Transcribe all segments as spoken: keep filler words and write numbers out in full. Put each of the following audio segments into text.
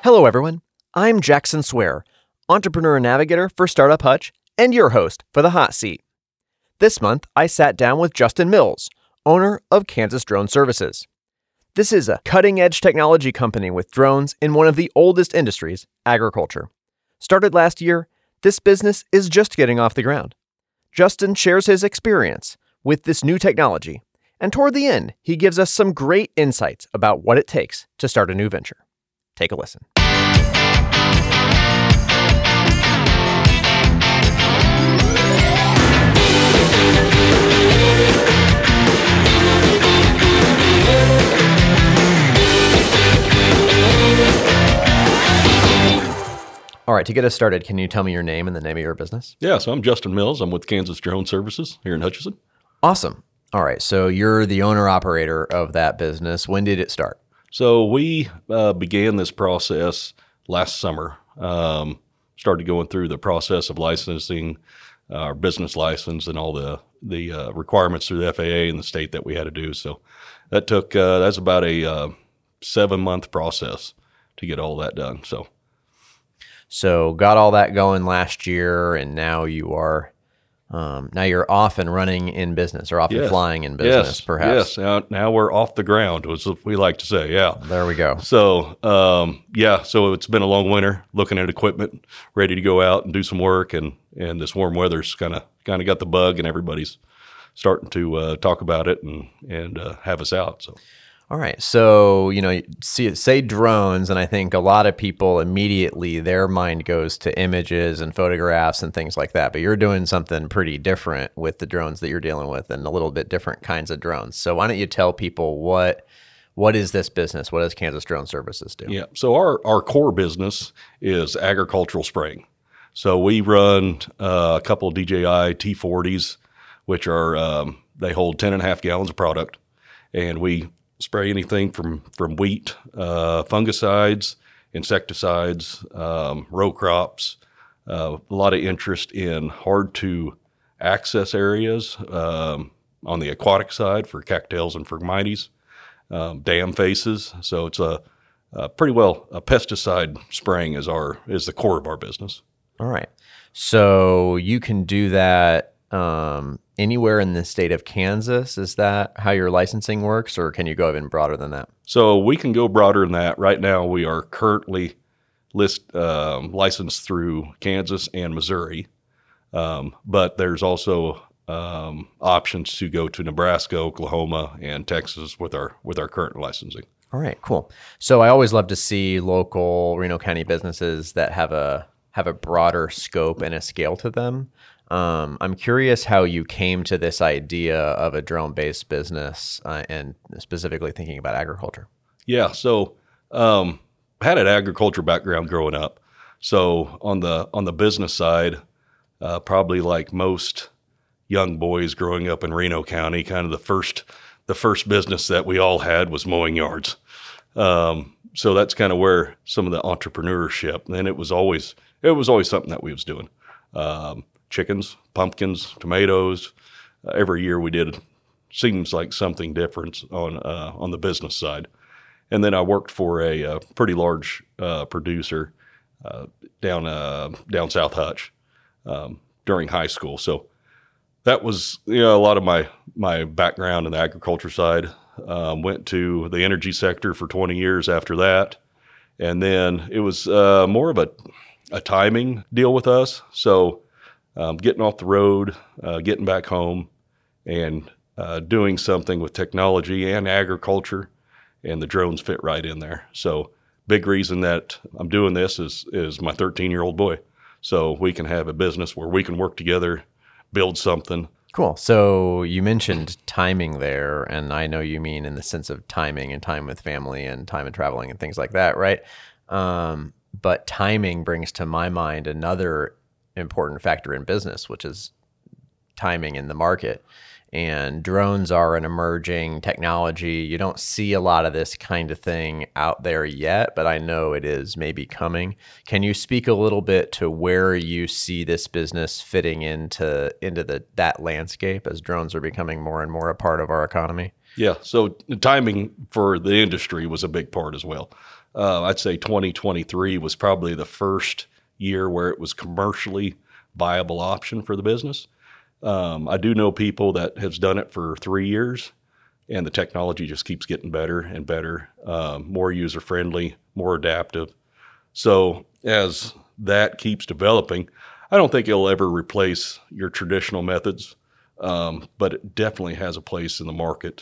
Hello, everyone. I'm Jackson Swear, entrepreneur and navigator for Startup Hutch, and your host for The Hot Seat. This month, I sat down with Justin Mills, owner of Kansas Drone Services. This is a cutting-edge technology company with drones in one of the oldest industries, agriculture. Started last year, this business is just getting off the ground. Justin shares his experience with this new technology, and toward the end, he gives us some great insights about what it takes to start a new venture. Take a listen. All right, to get us started, can you tell me your name and the name of your business? Yeah, so I'm Justin Mills. I'm with Kansas Drone Services here in Hutchinson. Awesome. All right, so you're the owner-operator of that business. When did it start? So we uh, began this process last summer. Um, started going through the process of licensing our business license and all the the uh, requirements through the F A A and the state that we had to do. So that took uh, that's about a uh, seven month process to get all that done. So. So got all that going last year, and now you are um, now you're off and running in business, or off Yes. and flying in business, yes. perhaps. Yes, now, now we're off the ground, as we like to say, yeah. There we go. So, um, yeah, so it's been a long winter, looking at equipment, ready to go out and do some work, and, and this warm weather's kind of kind of got the bug, and everybody's starting to uh, talk about it and, and uh, have us out, so. All right. So, you know, see, say drones, and I think a lot of people immediately, their mind goes to images and photographs and things like that. But you're doing something pretty different with the drones that you're dealing with, and a little bit different kinds of drones. So why don't you tell people what what is this business? What does Kansas Drone Services do? Yeah. So our, our core business is agricultural spraying. So we run uh, a couple of D J I T forties, which are, um, they hold ten and a half gallons of product. And we spray anything from, from wheat, uh, fungicides, insecticides, um, row crops, uh, a lot of interest in hard to access areas, um, on the aquatic side for cattails and phragmites, um, dam faces. So it's a, a pretty well, a pesticide spraying is our, is the core of our business. All right. So you can do that um, anywhere in the state of Kansas. Is that how your licensing works, or can you go even broader than that? So we can go broader than that. Right now, we are currently list um, licensed through Kansas and Missouri, um, but there's also um, options to go to Nebraska, Oklahoma, and Texas with our with our current licensing. All right, cool. So I always love to see local Reno County businesses that have a have a broader scope and a scale to them. Um, I'm curious how you came to this idea of a drone-based business, uh, and specifically thinking about agriculture. Yeah, so um, I had an agriculture background growing up. So on the on the business side, uh, probably like most young boys growing up in Reno County, kind of the first the first business that we all had was mowing yards. Um, so that's kind of where some of the entrepreneurship, and it was always it was always something that we was doing. Um, chickens, pumpkins, tomatoes. Uh, every year we did, seems like something different on uh, on the business side. And then I worked for a, a pretty large uh, producer uh, down uh, down South Hutch um, during high school. So that was, you know, a lot of my my background in the agriculture side. Um, went to the energy sector for twenty years after that, and then it was uh, more of a a timing deal with us. So Um, getting off the road, uh, getting back home, and uh, doing something with technology and agriculture, and the drones fit right in there. So big reason that I'm doing this is is my thirteen-year-old boy. So we can have a business where we can work together, build something. Cool. So you mentioned timing there, and I know you mean in the sense of timing and time with family and time and traveling and things like that, right? Um, but timing brings to my mind another important factor in business, which is timing in the market. And drones are an emerging technology. You don't see a lot of this kind of thing out there yet, but I know it is maybe coming. Can you speak a little bit to where you see this business fitting into into the that landscape as drones are becoming more and more a part of our economy? Yeah. So the timing for the industry was a big part as well. Uh, I'd say twenty twenty-three was probably the first year where it was commercially viable option for the business. Um, I do know people that has done it for three years, and the technology just keeps getting better and better, um, more user friendly, more adaptive. So as that keeps developing, I don't think it'll ever replace your traditional methods, um, but it definitely has a place in the market.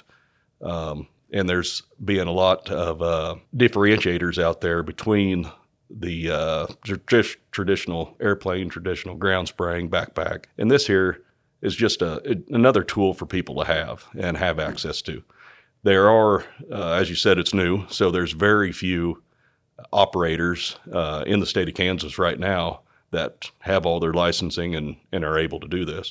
Um, and there's being a lot of uh, differentiators out there between the uh, tr- traditional airplane, traditional ground spraying, backpack, and this here is just a, another tool for people to have and have access to. There are, uh, as you said, it's new, so there's very few operators uh, in the state of Kansas right now that have all their licensing and, and are able to do this.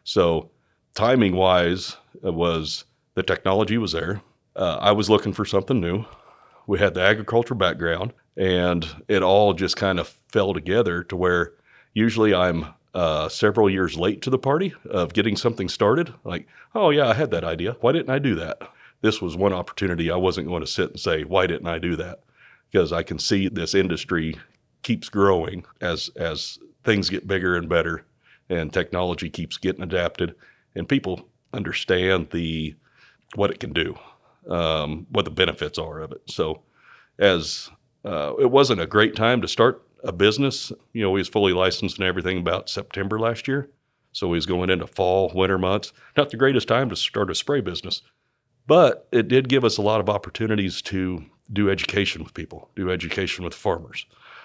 So timing wise, it was the technology was there. Uh, I was looking for something new. We had the agriculture background, and it all just kind of fell together to where usually I'm uh, several years late to the party of getting something started. Like, oh yeah, I had that idea. Why didn't I do that? This was one opportunity I wasn't going to sit and say, why didn't I do that? Because I can see this industry keeps growing as as things get bigger and better, and technology keeps getting adapted, and people understand the what it can do, um, what the benefits are of it. So, as uh, it wasn't a great time to start a business. You know, we was fully licensed and everything about September last year, so we was going into fall, winter months. Not the greatest time to start a spray business, but it did give us a lot of opportunities to do education with people, do education with farmers.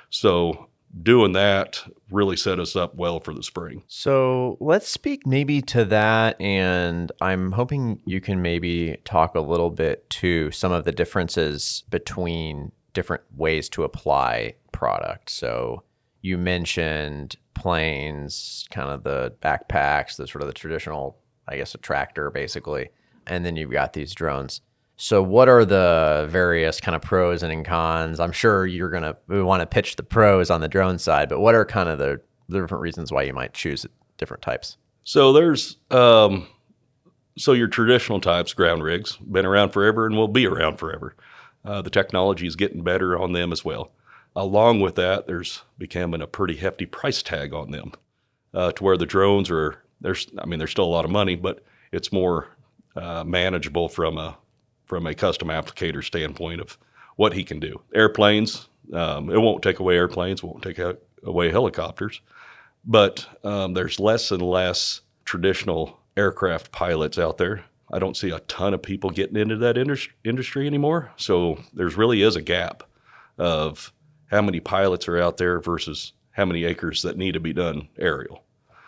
So doing that really set us up well for the spring. So let's speak maybe to that. And I'm hoping you can maybe talk a little bit to some of the differences between different ways to apply product. So you mentioned planes, kind of the backpacks, the sort of the traditional, I guess, a tractor basically. And then you've got these drones. So what are the various kind of pros and cons? I'm sure you're going to we want to pitch the pros on the drone side, but what are kind of the, the different reasons why you might choose different types? So there's, um, so your traditional types, ground rigs, been around forever and will be around forever. Uh, the technology is getting better on them as well. Along with that, there's becoming a pretty hefty price tag on them uh, to where the drones are, there's, I mean, there's still a lot of money, but it's more uh, manageable from a from a custom applicator standpoint of what he can do. Airplanes, um, it won't take away airplanes, won't take away helicopters, but um, there's less and less traditional aircraft pilots out there. I don't see a ton of people getting into that indus- industry anymore. So there's really is a gap of how many pilots are out there versus how many acres that need to be done aerial.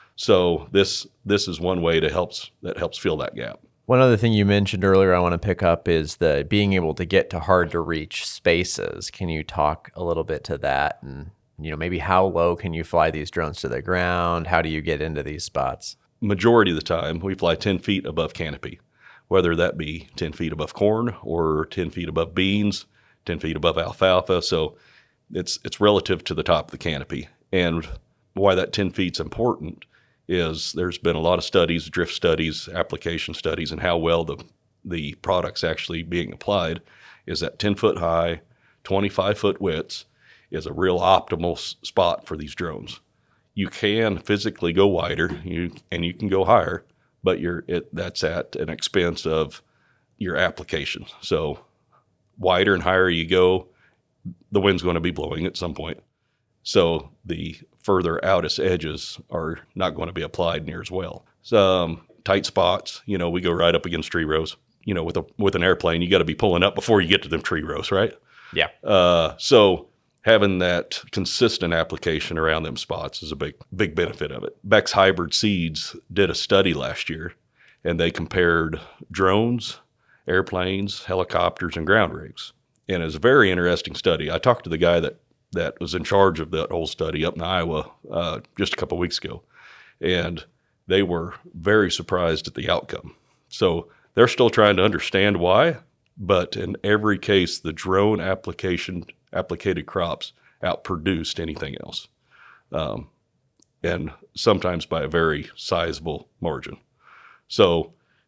So this this is one way to helps that helps fill that gap. One other thing you mentioned earlier I want to pick up is the being able to get to hard to reach spaces. Can you talk a little bit to that? And, you know, maybe how low can you fly these drones to the ground? How do you get into these spots? Majority of the time, we fly ten feet above canopy, whether that be ten feet above corn or ten feet above beans, ten feet above alfalfa. So it's it's relative to the top of the canopy. And why that ten feet's important is there's been a lot of studies, drift studies, application studies, and how well the the product's actually being applied is that ten foot high, twenty-five foot widths is a real optimal s- spot for these drones. You can physically go wider, you and you can go higher, but you're it that's at an expense of your application. So wider and higher you go, the wind's going to be blowing at some point. So the further outest edges are not going to be applied near as well. So, um, tight spots, you know, we go right up against tree rows. You know, with a with an airplane, you got to be pulling up before you get to them tree rows, right? Yeah. Uh, so having that consistent application around them spots is a big big benefit of it. Beck's Hybrid Seeds did a study last year, and they compared drones, airplanes, helicopters, and ground rigs. And it was a very interesting study. I talked to the guy that that was in charge of that whole study up in Iowa uh, just a couple of weeks ago. And they were very surprised at the outcome. So they're still trying to understand why, but in every case, the drone application applicated crops outproduced anything else. Um, and sometimes by a very sizable margin. So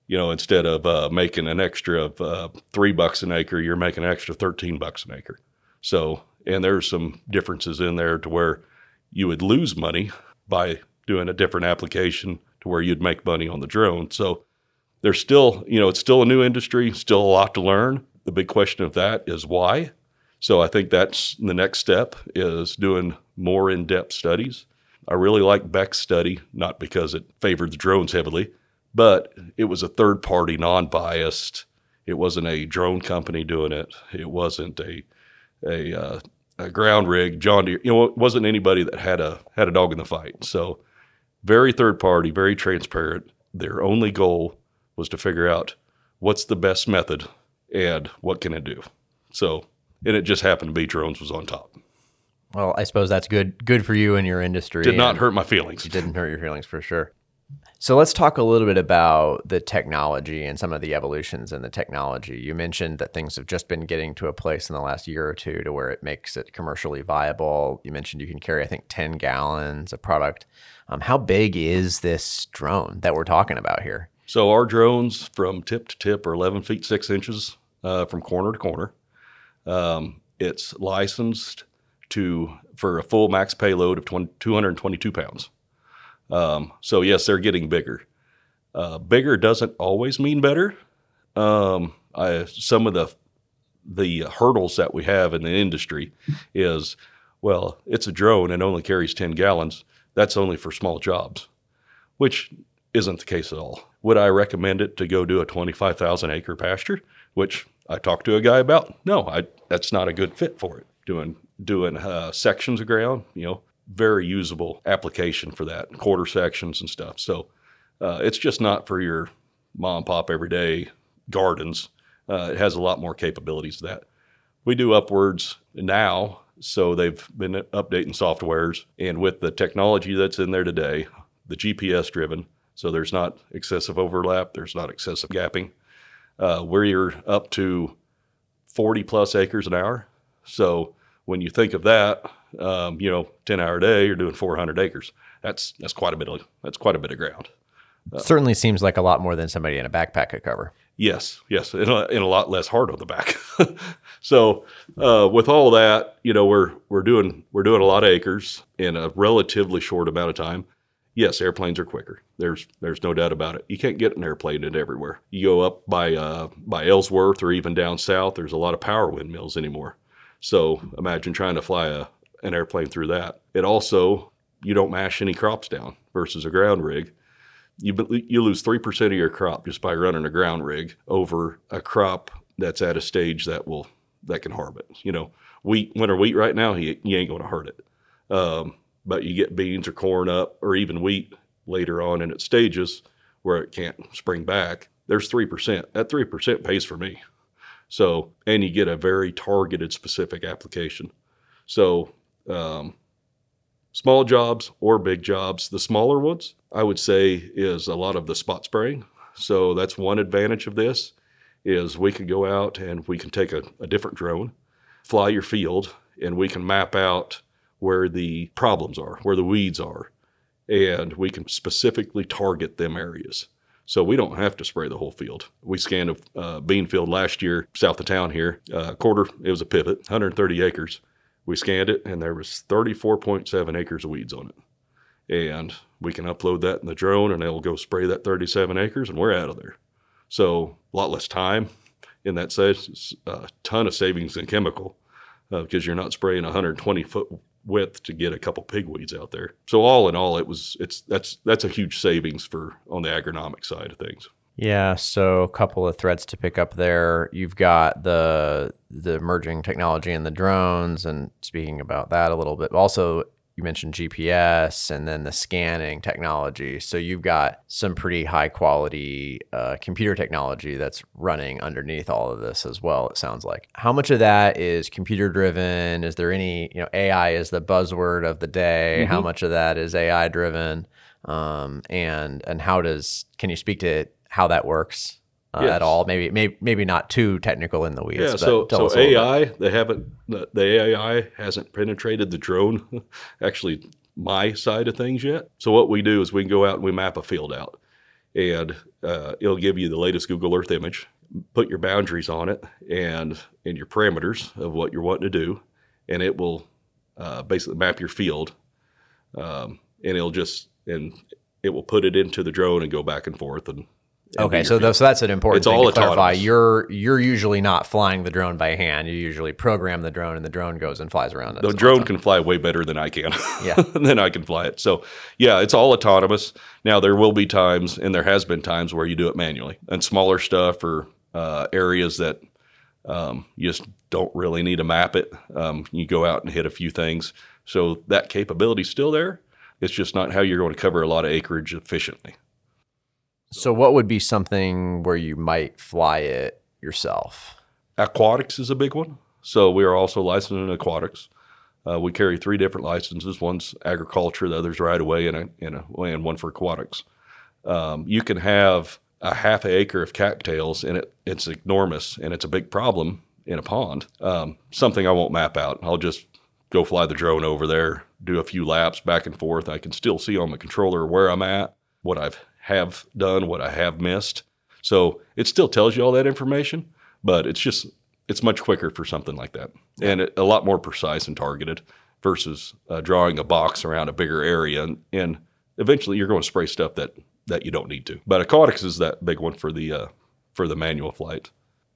You know, instead of uh, making an extra of uh, three bucks an acre, you're making an extra thirteen bucks an acre. So, and there's some differences in there to where you would lose money by doing a different application to where you'd make money on the drone. So there's still, you know, it's still a new industry, still a lot to learn. The big question of that is why. So I think that's the next step, is doing more in-depth studies. I really like Beck's study, not because it favored the drones heavily, but it was a third-party, non-biased. It wasn't a drone company doing it. It wasn't a a, uh, a ground rig, John Deere. You know, it wasn't anybody that had a had a dog in the fight. So very third-party, very transparent. Their only goal was to figure out what's the best method and what can it do. So, and it just happened to be drones was on top. Well, I suppose that's good good for you and your industry. Did not hurt my feelings. It didn't hurt your feelings for sure. So let's talk a little bit about the technology and some of the evolutions in the technology. You mentioned that things have just been getting to a place in the last year or two to where it makes it commercially viable. You mentioned you can carry, I think, ten gallons of product. Um, how big is this drone that we're talking about here? So our drones from tip to tip are eleven feet six inches uh, from corner to corner. Um, it's licensed to for a full max payload of two hundred twenty-two pounds. Um, so yes, they're getting bigger. Uh, bigger doesn't always mean better. Um, I, some of the the hurdles that we have in the industry is, well, it's a drone and only carries ten gallons. That's only for small jobs, which isn't the case at all. Would I recommend it to go do a twenty-five thousand acre pasture, which I talked to a guy about? No, I, that's not a good fit for it. Doing doing uh, sections of ground, you know, very usable application for that, quarter sections and stuff. So uh, it's just not for your mom and pop everyday gardens. Uh, it has a lot more capabilities than that. We do upwards now, so they've been updating softwares, and with the technology that's in there today, the G P S driven, so there's not excessive overlap, there's not excessive gapping, uh, where you're up to forty plus acres an hour. So when you think of that, um, you know, ten hour day, you're doing four hundred acres. That's that's quite a bit of that's quite a bit of ground. Uh, Certainly seems like a lot more than somebody in a backpack could cover. Yes, yes, and a, and a lot less hard on the back. So uh, with all that, you know, we're we're doing we're doing a lot of acres in a relatively short amount of time. Yes, airplanes are quicker. There's there's no doubt about it. You can't get an airplane into everywhere. You go up by uh, by Ellsworth or even down south, there's a lot of power windmills anymore. So imagine trying to fly a an airplane through that. It also, you don't mash any crops down versus a ground rig. You you lose three percent of your crop just by running a ground rig over a crop that's at a stage that will that can harm it. You know, wheat, winter wheat right now, you, you ain't going to hurt it. Um, but you get beans or corn up, or even wheat later on in its stages where it can't spring back. There's three percent. That three percent pays for me. So, and you get a very targeted, specific application. So, um, small jobs or big jobs, the smaller ones, I would say, is a lot of the spot spraying. So that's one advantage of this, is we can go out and we can take a, a different drone, fly your field, and we can map out where the problems are, where the weeds are, and we can specifically target them areas. So we don't have to spray the whole field. We scanned a uh, bean field last year south of town here, uh, quarter, it was a pivot, one hundred thirty acres. We scanned it, and there was thirty-four point seven acres of weeds on it. And we can upload that in the drone, and it'll go spray that thirty-seven acres, and we're out of there. So a lot less time in that sense, a ton of savings in chemical, uh, because you're not spraying one hundred twenty foot width to get a couple pigweeds out there. So all in all, it was it's that's that's a huge savings for on the agronomic side of things. Yeah, so a couple of threads to pick up there. You've got the the emerging technology in the drones, and speaking about that a little bit. Also, you mentioned G P S and then the scanning technology. So you've got some pretty high quality uh, computer technology that's running underneath all of this as well, it sounds like. How much of that is computer driven? Is there any, you know, A I is the buzzword of the day. Mm-hmm. How much of that is A I driven? Um, and and how does, can you speak to how that works uh, yes. at all? Maybe, maybe maybe not too technical in the weeds. Yeah, but so tell us so a A I, they haven't the, the A I hasn't penetrated the drone, actually my side of things yet. So what we do is we go out and we map a field out, and uh, it'll give you the latest Google Earth image, put your boundaries on it and, and your parameters of what you're wanting to do, and it will uh, basically map your field, um, and it'll just, and it will put it into the drone and go back and forth. And, and okay, so, th- so that's an important it's thing all to clarify. autonomous. You're you're usually not flying the drone by hand. You usually program the drone, and the drone goes and flies around it. The drone can fly way better than I can. Yeah. than I can fly it. So, yeah, it's all autonomous. Now, there will be times, and there has been times, where you do it manually. And smaller stuff or uh, areas that um, you just don't really need to map it. Um, you go out and hit a few things. So that capability's still there. It's just not how you're going to cover a lot of acreage efficiently. So what would be something where you might fly it yourself? Aquatics is a big one. So we are also licensed in aquatics. Uh, we carry three different licenses. One's agriculture, the other's right away, and, a, and, a, and one for aquatics. Um, you can have a half an acre of cattails, and it, it's enormous, and it's a big problem in a pond. Um, something I won't map out. I'll just go fly the drone over there, do a few laps back and forth. I can still see on the controller where I'm at, what I've have done, what I have missed. So it still tells you all that information, but it's just, it's much quicker for something like that. And it, a lot more precise and targeted versus uh, drawing a box around a bigger area. And, and eventually you're going to spray stuff that, that you don't need to. But aquatics is that big one for the, uh, for the manual flight.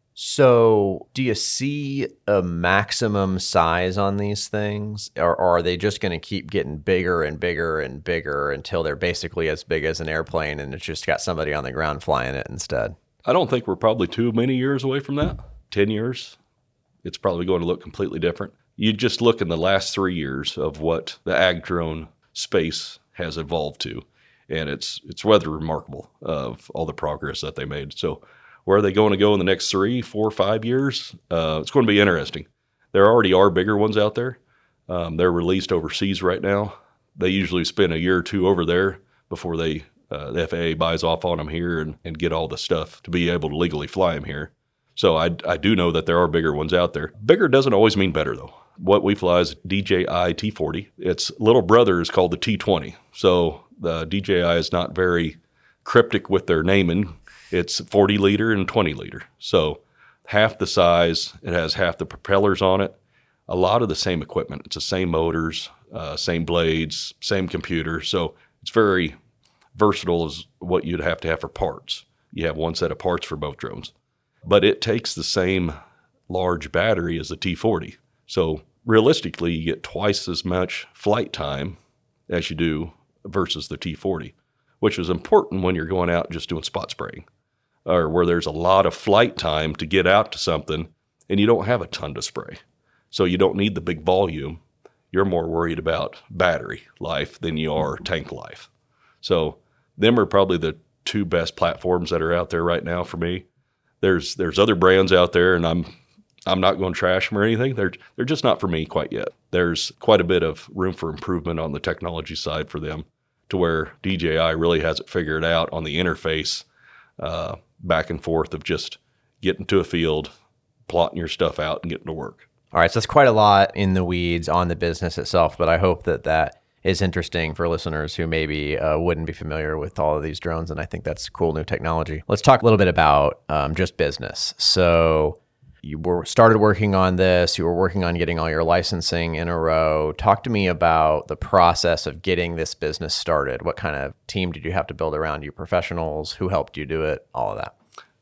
So do you see a maximum size on these things, or, or are they just going to keep getting bigger and bigger and bigger until they're basically as big as an airplane and it's just got somebody on the ground flying it instead? I don't think we're probably too many years away from that. ten years, it's probably going to look completely different. You just look in the last three years of what the ag drone space has evolved to, and it's it's rather remarkable of all the progress that they made. So where are they going to go in the next three, four, five years? Uh, it's going to be interesting. There already are bigger ones out there. Um, they're released overseas right now. They usually spend a year or two over there before they uh, the F A A buys off on them here and, and get all the stuff to be able to legally fly them here. So I, I do know that there are bigger ones out there. Bigger doesn't always mean better, though. What we fly is D J I T forty. Its little brother is called the T twenty. So the D J I is not very cryptic with their naming. It's forty liter and twenty liter. So half the size, it has half the propellers on it, a lot of the same equipment. It's the same motors, uh, same blades, same computer. So it's very versatile as what you'd have to have for parts. You have one set of parts for both drones. But it takes the same large battery as the T forty. So realistically, you get twice as much flight time as you do versus the T forty, which is important when you're going out just doing spot spraying, or where there's a lot of flight time to get out to something and you don't have a ton to spray. So you don't need the big volume. You're more worried about battery life than you are tank life. So them are probably the two best platforms that are out there right now for me. There's there's other brands out there, and I'm I'm not going to trash them or anything. They're they're just not for me quite yet. There's quite a bit of room for improvement on the technology side for them, to where D J I really has it figured out on the interface, uh, back and forth of just getting to a field, plotting your stuff out, and getting to work. All right, so that's quite a lot in the weeds on the business itself, but I hope that that is interesting for listeners who maybe uh, wouldn't be familiar with all of these drones, and I think that's cool new technology. Let's talk a little bit about um, just business. So you were started working on this, you were working on getting all your licensing in a row. Talk to me about the process of getting this business started. What kind of team did you have to build around you? Professionals? Who helped you do it? All of that.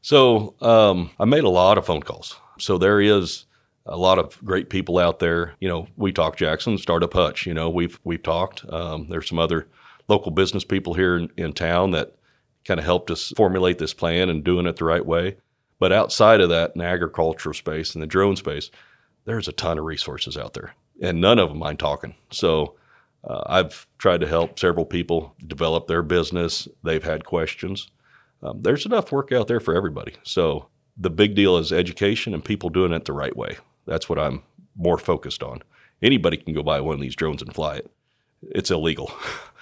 So um, I made a lot of phone calls. So there is a lot of great people out there. You know, we talk Jackson, Startup Hutch. You know, we've we've talked. Um, there's some other local business people here in, in town that kind of helped us formulate this plan and doing it the right way. But outside of that, in the agricultural space and the drone space, there's a ton of resources out there, and none of them mind talking. So uh, I've tried to help several people develop their business. They've had questions. Um, there's enough work out there for everybody. So the big deal is education and people doing it the right way. That's what I'm more focused on. Anybody can go buy one of these drones and fly it. It's illegal.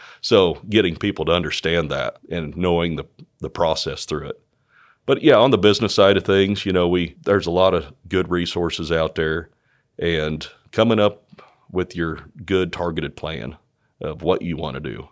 So getting people to understand that and knowing the, the process through it. But yeah, on the business side of things, you know, we there's a lot of good resources out there, and coming up with your good targeted plan of what you want to do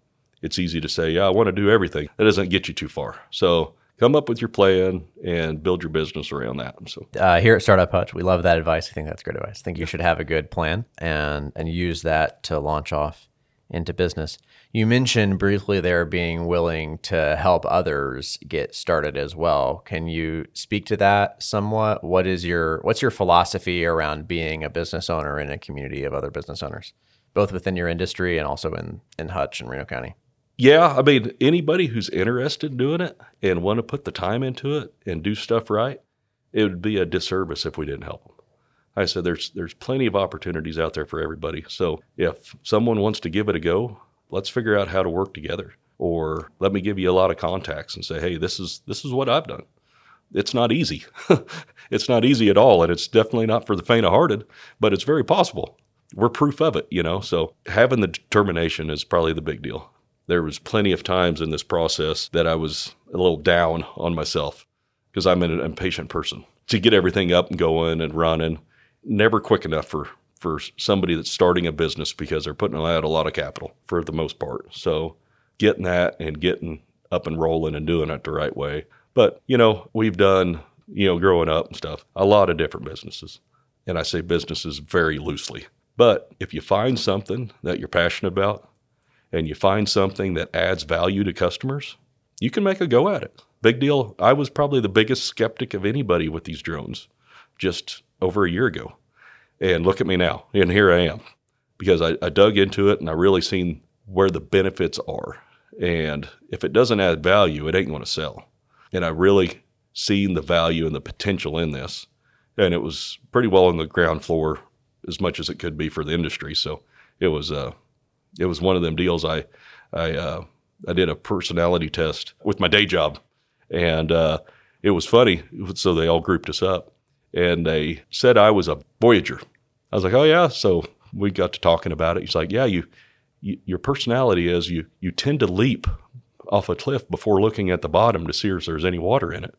it's easy to say, yeah, I want to do everything. That doesn't get you too far. So come up with your plan and build your business around that. So uh, here at Startup Hutch, we love that advice. I think that's great advice. I think you should have a good plan and and use that to launch off into business. You mentioned briefly there being willing to help others get started as well. Can you speak to that somewhat? What is your what's your philosophy around being a business owner in a community of other business owners, both within your industry and also in, in Hutch and Reno County? Yeah, I mean, anybody who's interested in doing it and want to put the time into it and do stuff right, it would be a disservice if we didn't help them. I said there's there's plenty of opportunities out there for everybody. So if someone wants to give it a go, let's figure out how to work together. Or let me give you a lot of contacts and say, hey, this is this is what I've done. It's not easy. It's not easy at all, and it's definitely not for the faint of hearted, but it's very possible. We're proof of it, you know. So having the determination is probably the big deal. There was plenty of times in this process that I was a little down on myself because I'm an impatient person to get everything up and going and running. Never quick enough for, for somebody that's starting a business because they're putting out a lot of capital for the most part. So getting that and getting up and rolling and doing it the right way. But, you know, we've done, you know, growing up and stuff, a lot of different businesses. And I say businesses very loosely. But if you find something that you're passionate about, and you find something that adds value to customers, you can make a go at it. Big deal. I was probably the biggest skeptic of anybody with these drones just over a year ago. And look at me now, and here I am. Because I, I dug into it and I really seen where the benefits are. And if it doesn't add value, it ain't going to sell. And I really seen the value and the potential in this. And it was pretty well on the ground floor as much as it could be for the industry. So it was uh, it was one of them deals. I I uh, I did a personality test with my day job, and uh, it was funny. So they all grouped us up, and they said I was a Voyager. I was like, oh yeah. So we got to talking about it. He's like, yeah, you, you your personality is you you tend to leap off a cliff before looking at the bottom to see if there's any water in it.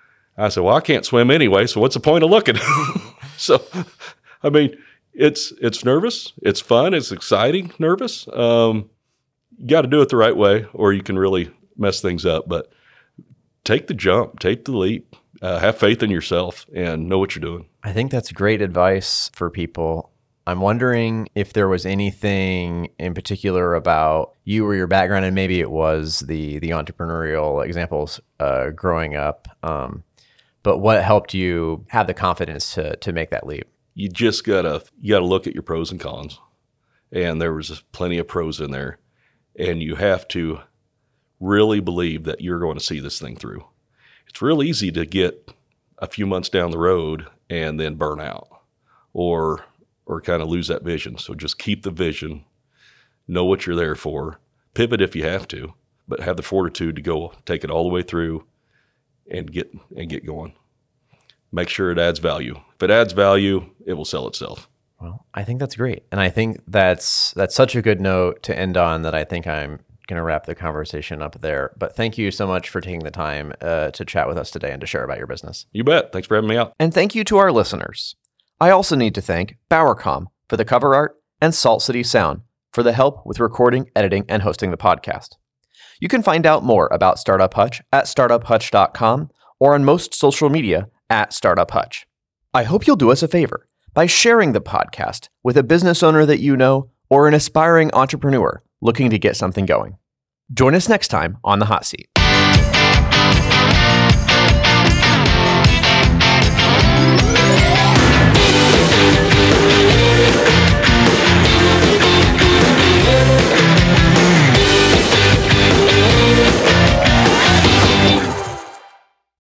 I said, well, I can't swim anyway, so what's the point of looking? So, I mean, it's it's nervous, it's fun, it's exciting, nervous. Um, you got to do it the right way, or you can really mess things up. But take the jump, take the leap, uh, have faith in yourself, and know what you're doing. I think that's great advice for people. I'm wondering if there was anything in particular about you or your background, and maybe it was the the entrepreneurial examples uh, growing up. Um, but what helped you have the confidence to to make that leap? You just gotta you gotta look at your pros and cons, and there was plenty of pros in there, and you have to really believe that you're going to see this thing through. It's real easy to get a few months down the road and then burn out, or or kind of lose that vision. So just keep the vision, know what you're there for, pivot if you have to, but have the fortitude to go take it all the way through and get and get going. Make sure it adds value. If it adds value, it will sell itself. Well, I think that's great. And I think that's that's such a good note to end on that I think I'm going to wrap the conversation up there. But thank you so much for taking the time uh, to chat with us today and to share about your business. You bet. Thanks for having me out. And thank you to our listeners. I also need to thank Bowercom for the cover art and Salt City Sound for the help with recording, editing, and hosting the podcast. You can find out more about Startup Hutch at startup hutch dot com or on most social media at Startup Hutch. I hope you'll do us a favor by sharing the podcast with a business owner that you know or an aspiring entrepreneur looking to get something going. Join us next time on The Hot Seat.